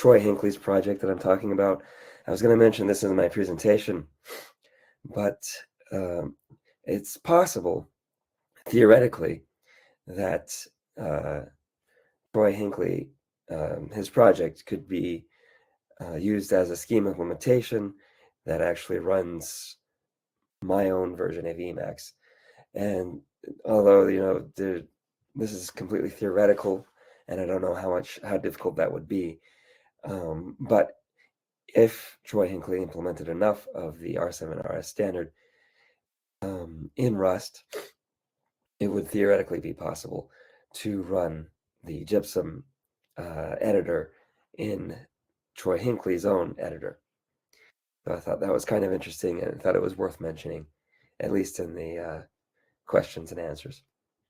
Troy Hinckley's project that I'm talking about. I was going to mention this in my presentation, but it's possible, theoretically, that Troy Hinckley, his project could be used as a scheme implementation that actually runs my own version of Emacs. And although, this is completely theoretical, and I don't know how difficult that would be, but if Troy Hinckley implemented enough of the R7RS standard in Rust, it would theoretically be possible to run the Gypsum editor in Troy Hinckley's own editor. So I thought that was kind of interesting, and I thought it was worth mentioning, at least in the questions and answers.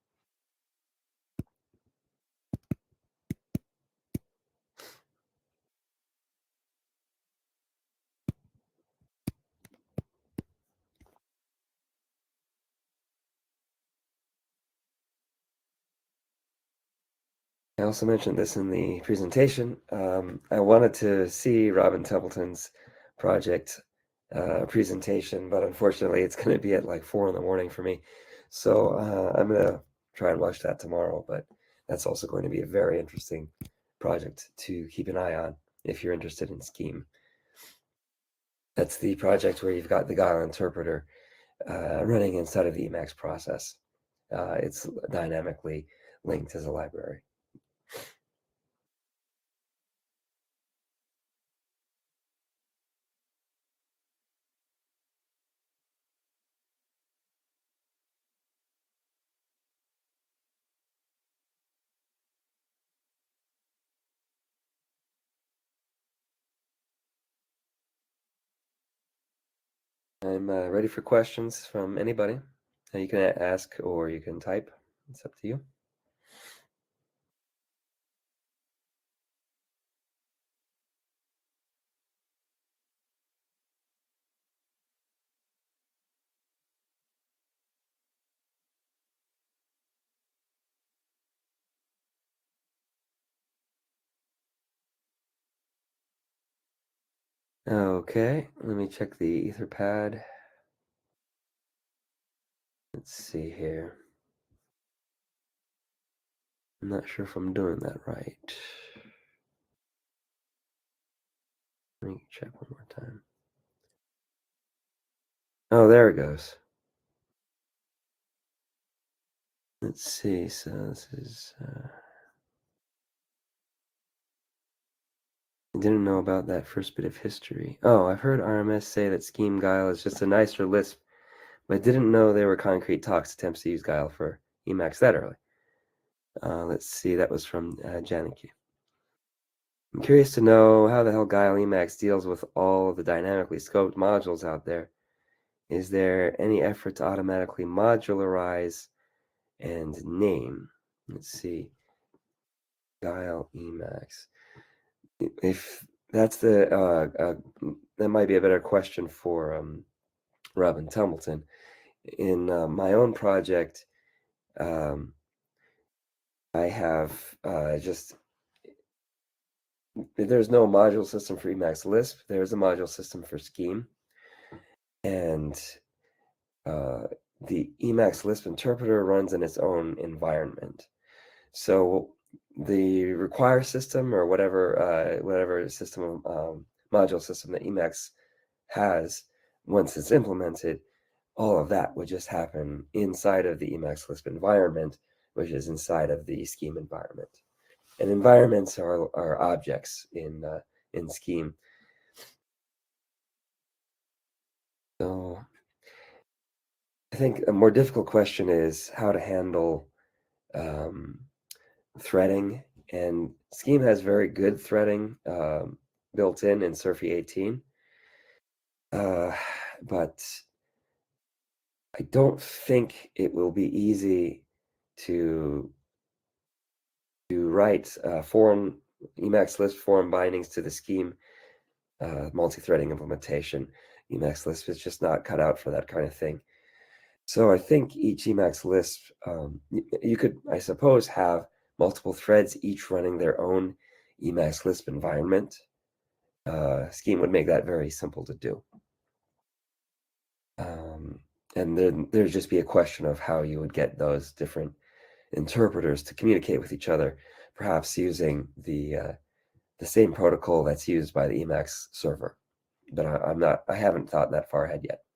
I also mentioned this in the presentation. I wanted to see Robin Templeton's project presentation, but unfortunately it's going to be at like 4 in the morning for me. So I'm going to try and watch that tomorrow, but that's also going to be a very interesting project to keep an eye on if you're interested in Scheme. That's the project where you've got the Guile interpreter running inside of the Emacs process. It's dynamically linked as a library. I'm ready for questions from anybody. You can ask or you can type. It's up to you. Okay, let me check the Etherpad. Let's see here. I'm not sure if I'm doing that right. Let me check one more time. Oh, there it goes. Let's see, so this is... I didn't know about that first bit of history. Oh, I've heard RMS say that Scheme Guile is just a nicer Lisp, but I didn't know there were concrete talks attempts to use Guile for Emacs that early. Let's see, that was from Janicki. I'm curious to know how the hell Guile Emacs deals with all the dynamically scoped modules out there. Is there any effort to automatically modularize and name? Let's see. Guile Emacs. If that's that might be a better question for Robin Templeton. In my own project, I have there's no module system for Emacs Lisp. There's a module system for Scheme. And the Emacs Lisp interpreter runs in its own environment. So the require system or whatever system module system that Emacs has, once it's implemented, all of that would just happen inside of the Emacs Lisp environment, which is inside of the Scheme environment. And environments are objects in Scheme. So I think a more difficult question is how to handle threading, and Scheme has very good threading built in Surfy 18, but I don't think it will be easy to write foreign Emacs Lisp foreign bindings to the Scheme multi-threading implementation. Emacs Lisp is just not cut out for that kind of thing. So I think each Emacs Lisp, you could, I suppose, have multiple threads, each running their own Emacs Lisp environment, Scheme would make that very simple to do. And then there'd just be a question of how you would get those different interpreters to communicate with each other, perhaps using the same protocol that's used by the Emacs server. But I haven't thought that far ahead yet.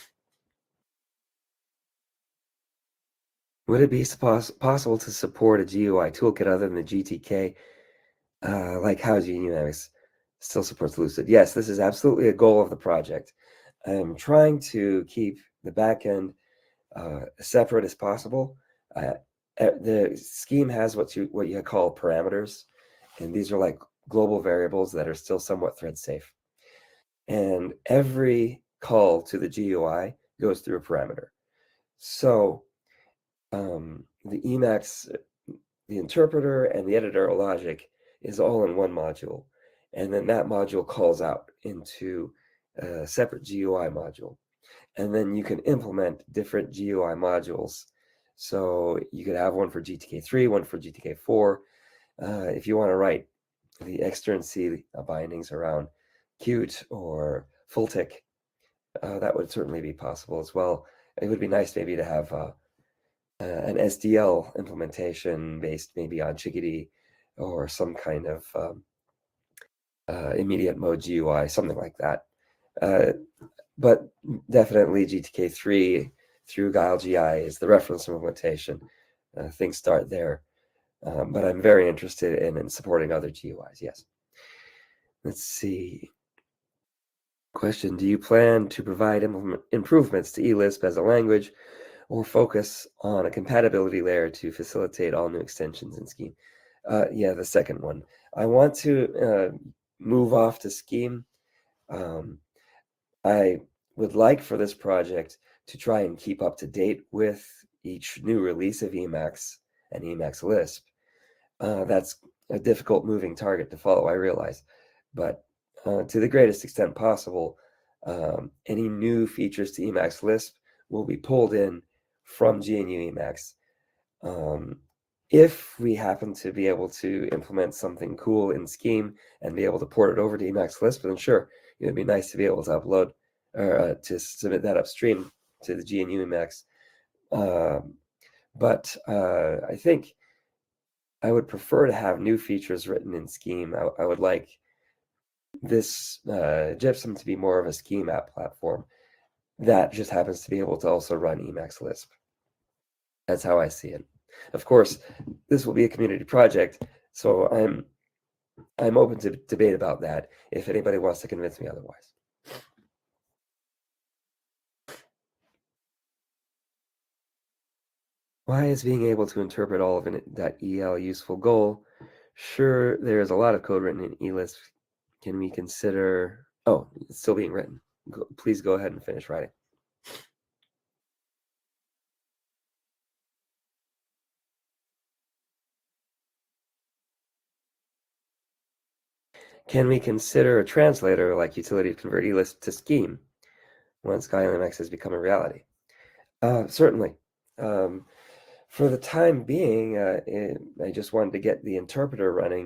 Would it be possible to support a GUI toolkit other than the GTK, like how Emacs still supports Lucid? Yes, this is absolutely a goal of the project. I'm trying to keep the backend separate as possible. The Scheme has what you call parameters, and these are like global variables that are still somewhat thread safe. And every call to the GUI goes through a parameter. So the Emacs, the interpreter and the editor logic is all in one module. And then that module calls out into a separate GUI module. And then you can implement different GUI modules. So you could have one for GTK3, one for GTK4. If you want to write the extern-C bindings around Qt or Fulltick, that would certainly be possible as well. It would be nice maybe to have an SDL implementation based maybe on Chickadee or some kind of immediate mode GUI, something like that. But definitely GTK3 through Guile GI is the reference implementation. Things start there. But I'm very interested in supporting other GUIs, yes. Let's see. Question, do you plan to provide improvements to eLisp as a language or focus on a compatibility layer to facilitate all new extensions in Scheme? Yeah, the second one. I want to move off to Scheme. I would like for this project to try and keep up to date with each new release of Emacs and Emacs Lisp. That's a difficult moving target to follow, I realize, but to the greatest extent possible, any new features to Emacs Lisp will be pulled in from GNU Emacs. If we happen to be able to implement something cool in Scheme and be able to port it over to Emacs Lisp, then sure, it would be nice to be able to upload or to submit that upstream to the GNU Emacs. But I think I would prefer to have new features written in Scheme. I would like this Gypsum to be more of a Scheme app platform that just happens to be able to also run Emacs Lisp. That's how I see it. Of course, this will be a community project, so I'm open to debate about that if anybody wants to convince me otherwise. Why is being able to interpret all of init.el useful goal? Sure, there's a lot of code written in eLisp. Can we consider... Oh, it's still being written. Please go ahead and finish writing. Can we consider a translator like utility to convert eLisp to Scheme once GuileMX has become a reality? Certainly. For the time being, I just wanted to get the interpreter running.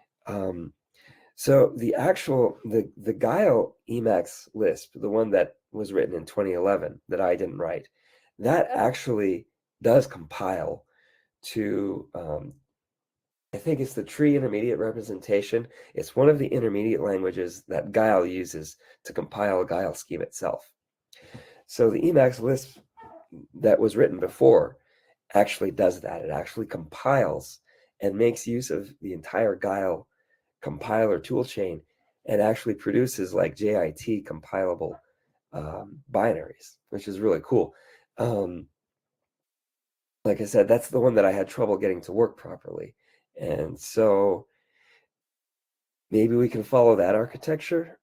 So the Guile Emacs Lisp, the one that was written in 2011 that I didn't write, that actually does compile to I think it's the tree intermediate representation. It's one of the intermediate languages that Guile uses to compile Guile Scheme itself. So the Emacs Lisp that was written before actually does that. It actually compiles and makes use of the entire Guile compiler toolchain and actually produces like JIT compilable binaries, which is really cool. Like I said, that's the one that I had trouble getting to work properly. And so maybe we can follow that architecture.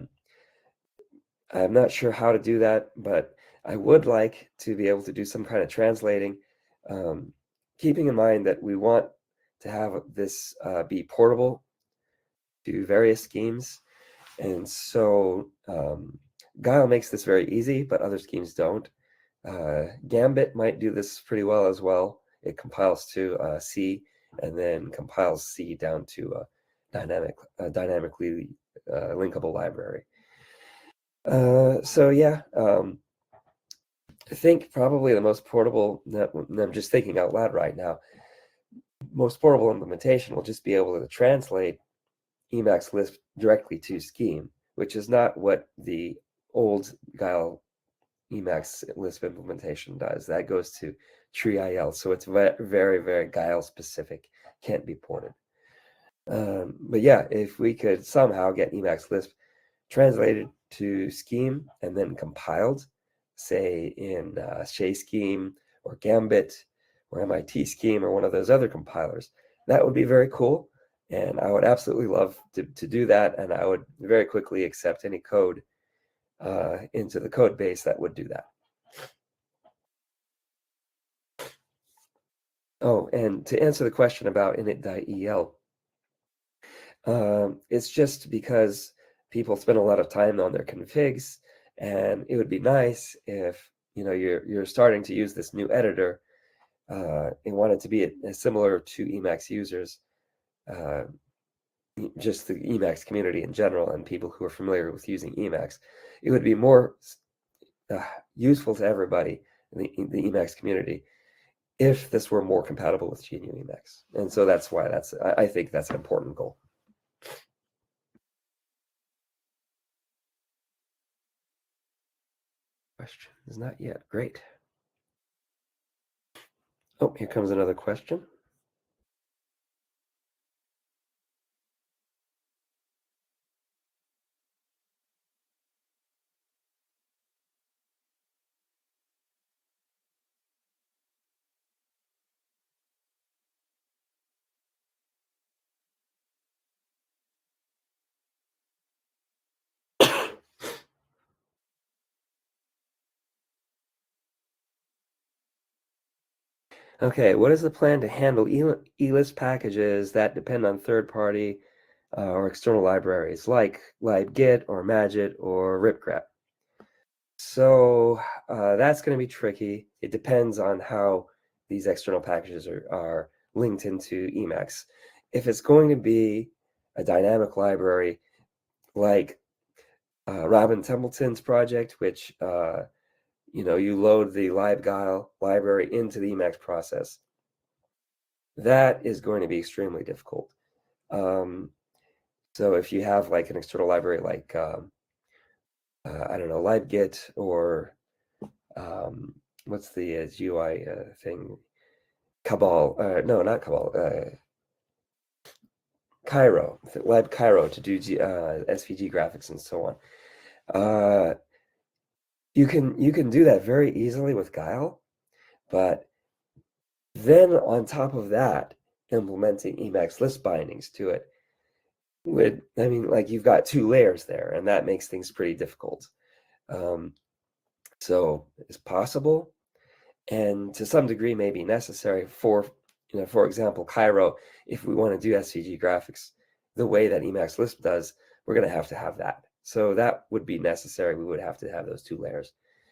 I'm not sure how to do that, but I would like to be able to do some kind of translating, keeping in mind that we want to have this be portable to various schemes. And so Guile makes this very easy, but other schemes don't. Gambit might do this pretty well as well. It compiles to C and then compiles C down to dynamically linkable library. So yeah, I think probably the most portable, I'm just thinking out loud right now, most portable implementation will just be able to translate Emacs Lisp directly to Scheme, which is not what the old Guile Emacs Lisp implementation does. That goes to TreeIL, so it's very, very Guile specific, can't be ported. But yeah, if we could somehow get Emacs Lisp translated to Scheme and then compiled, say in Shea Scheme or Gambit or MIT Scheme or one of those other compilers, that would be very cool. And I would absolutely love to do that. And I would very quickly accept any code into the code base that would do that. Oh, and to answer the question about init.el, it's just because people spend a lot of time on their configs, and it would be nice if you're starting to use this new editor and want it to be similar to Emacs users, just the Emacs community in general, and people who are familiar with using Emacs. It would be more useful to everybody in the Emacs community if this were more compatible with GNU Emacs. And so that's why I think that's an important goal. Question is not yet. Great. Oh, here comes another question. Okay, what is the plan to handle ELISP packages that depend on third-party or external libraries like libgit or magit or ripgrep? So that's going to be tricky. It depends on how these external packages are linked into Emacs. If it's going to be a dynamic library like Robin Templeton's project, which you load the libguile library into the Emacs process, that is going to be extremely difficult. So if you have like an external library like I don't know, libgit or what's the GUI thing? Cabal. No, not Cabal. Cairo. libcairo to do SVG graphics and so on. You can do that very easily with Guile, but then on top of that, implementing Emacs Lisp bindings to it like you've got two layers there, and that makes things pretty difficult. So it's possible, and to some degree may be necessary for example, Cairo. If we want to do SVG graphics the way that Emacs Lisp does, we're going to have that. So that would be necessary. We would have to have those two layers.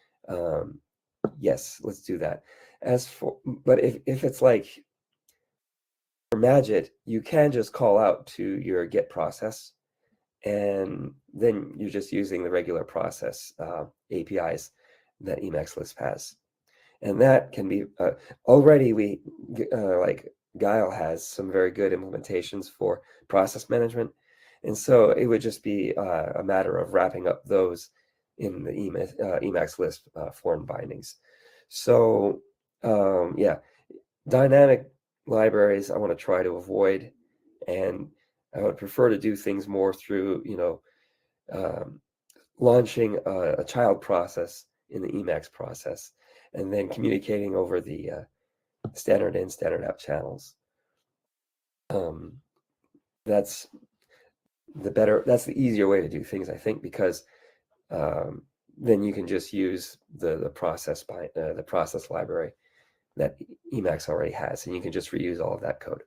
Yes, let's do that. But if it's like for Magit, you can just call out to your Git process, and then you're just using the regular process APIs that Emacs Lisp has. And that can be, already like Guile has some very good implementations for process management. And so it would just be a matter of wrapping up those in the Emacs Lisp form bindings. So yeah, dynamic libraries I want to try to avoid, and I would prefer to do things more through, launching a child process in the Emacs process, and then communicating over the standard in, standard out channels. That's the easier way to do things, I think, because then you can just use the process library that Emacs already has, and you can just reuse all of that code.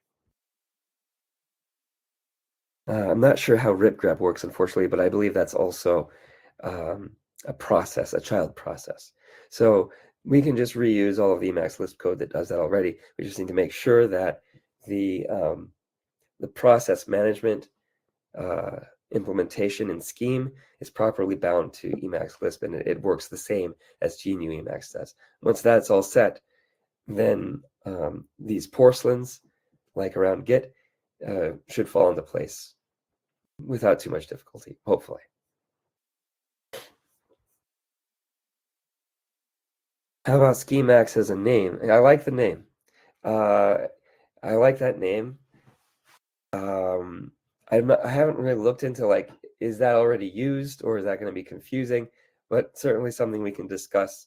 I'm not sure how ripgrep works, unfortunately, but I believe that's also a process, a child process. So we can just reuse all of the Emacs Lisp code that does that already. We just need to make sure that the the process management implementation in Scheme is properly bound to Emacs Lisp, and it works the same as GNU Emacs does. Once that's all set, then these porcelains, like around Git, should fall into place without too much difficulty, hopefully. How about Schemax as a name? I like the name. I like that name. I haven't really looked into, like, is that already used or is that going to be confusing? But certainly something we can discuss.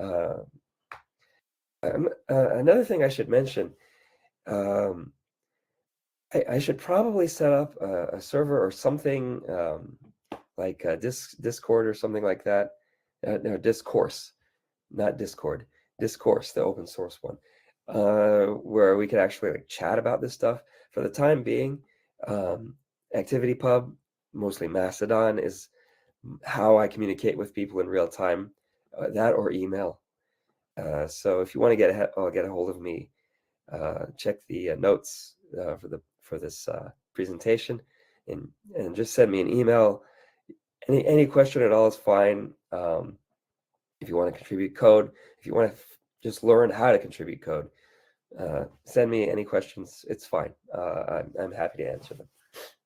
Another thing I should mention, um, I should probably set up a server or something, like Discord or something like that. No, Discourse, not Discord. Discourse, the open source one, where we could actually like chat about this stuff. For the time being, ActivityPub, mostly Mastodon, is how I communicate with people in real time. That or email. So if you want to get a hold of me, check the notes for this presentation, and just send me an email. Any question at all is fine. If you want to contribute code, if you want to just learn how to contribute code, send me any questions. It's fine. I'm happy to answer them.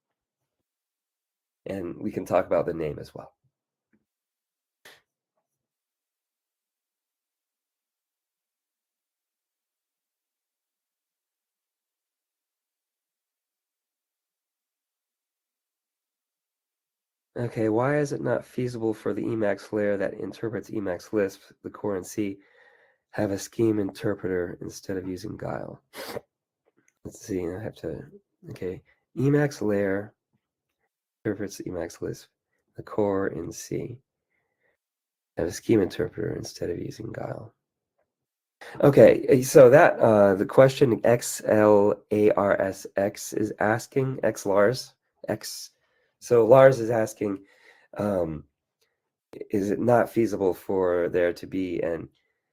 And we can talk about the name as well. Okay, why is it not feasible for the Emacs layer that interprets Emacs Lisp, the core in C, have a scheme interpreter instead of using Guile? Let's see, I have to, okay. Emacs layer interprets Emacs Lisp, the core in C, have a scheme interpreter instead of using Guile. Okay, so that the question XLARSX is asking, XLARS, X. So Lars is asking, is it not feasible for there to be an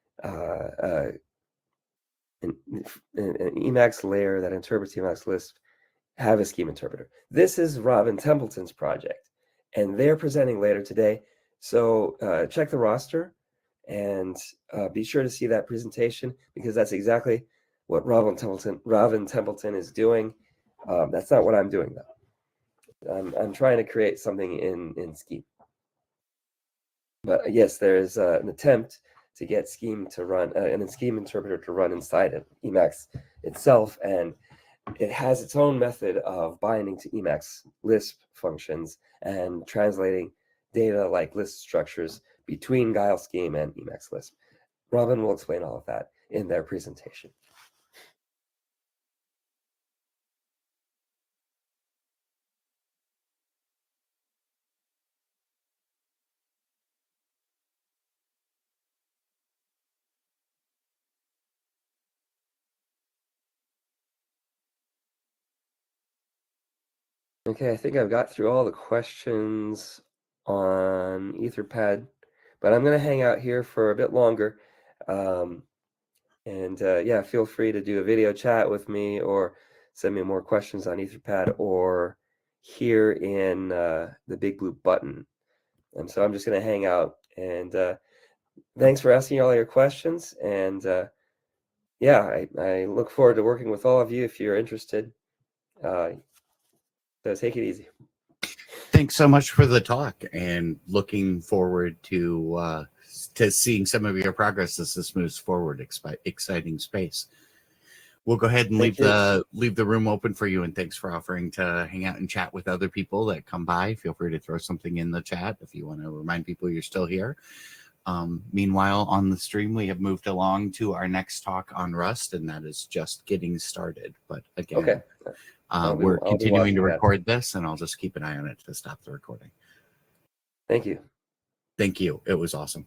Emacs layer that interprets Emacs Lisp have a scheme interpreter? This is Robin Templeton's project, and they're presenting later today. So check the roster and be sure to see that presentation, because that's exactly what Robin Templeton is doing. That's not what I'm doing, though. I'm trying to create something in Scheme. But yes, there is an attempt to get Scheme to run, and a Scheme interpreter to run inside of Emacs itself, and it has its own method of binding to Emacs Lisp functions and translating data like list structures between Guile Scheme and Emacs Lisp. Robin will explain all of that in their presentation. Okay, I think I've got through all the questions on Etherpad, but I'm going to hang out here for a bit longer. And yeah, feel free to do a video chat with me or send me more questions on Etherpad or here in the big blue button. And so I'm just going to hang out. And thanks for asking all your questions. And yeah, I look forward to working with all of you if you're interested. So take it easy. Thanks so much for the talk, and looking forward to seeing some of your progress as this moves forward. Exciting space. We'll go ahead and leave the room open for you, and thanks for offering to hang out and chat with other people that come by. Feel free to throw something in the chat if you want to remind people you're still here. Meanwhile, on the stream, we have moved along to our next talk on Rust, and that is just getting started. But again, okay. We're continuing to record this, and I'll just keep an eye on it to stop the recording. Thank you. Thank you. It was awesome.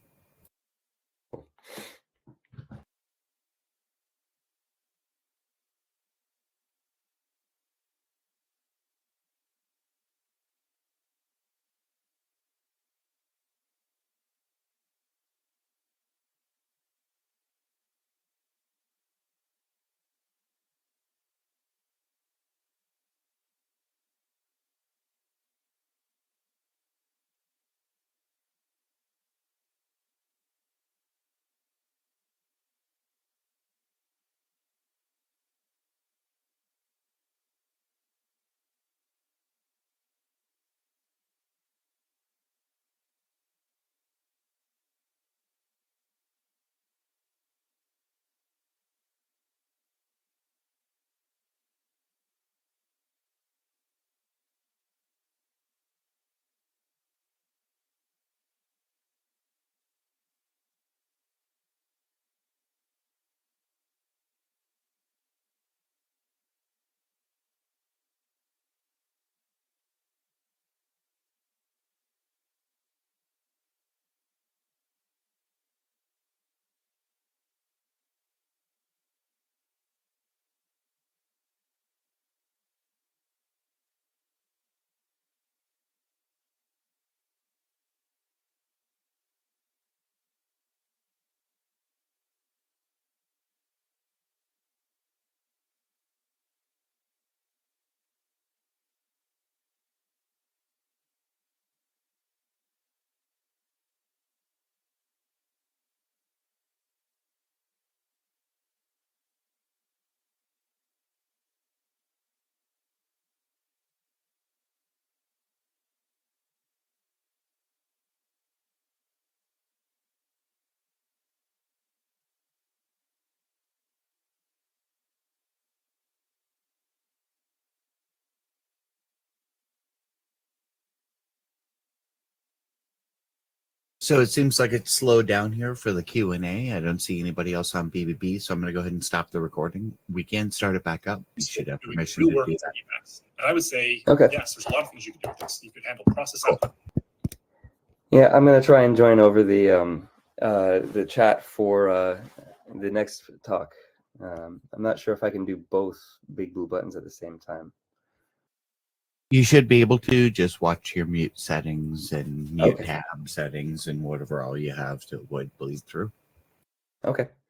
So it seems like it's slowed down here for the Q&A. I don't see anybody else on BBB, so I'm going to go ahead and stop the recording. We can start it back up. You should have permission to do that. And I would say, Okay. yes, there's a lot of things you can do with this. You could handle process output. Yeah, I'm gonna try and join over the chat for the next talk. I'm not sure if I can do both big blue buttons at the same time. You should be able to just watch your mute settings and mute Okay. tab settings and whatever all you have to avoid bleed through. Okay.